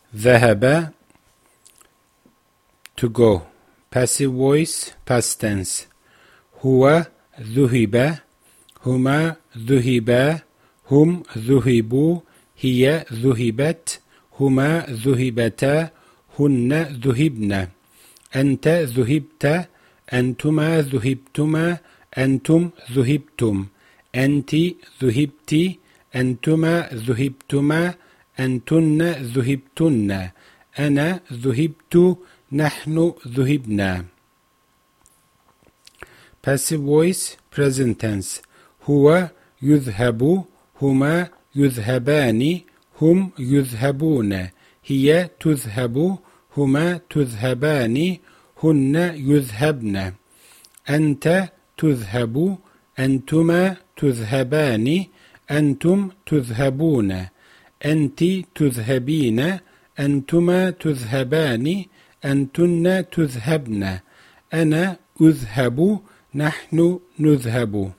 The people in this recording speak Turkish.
ذهب, to go. Passive voice, past tense. هو ذهب, هما ذهبا, هم ذهبوا, هي ذهبت, هما ذهبتا, هن ذهبن. أنت ذهبت, أنتما ذهبتما, أنتم ذهبتم. أنت ذهبت, أنتما ذهبتما, أنتن ذهبتن. أنا ذهبت, نحن ذهبنا. Passive voice, present tense. هو يذهب, هما يذهبان, هم يذهبون. هي تذهب, هما تذهبان, هن يذهبن. أنت تذهب, أنتما تذهبان, أنتم تذهبون. أنت تذهبين, أنتما تذهبان, أنتن تذهبن. أنا أذهب, نحن نذهب.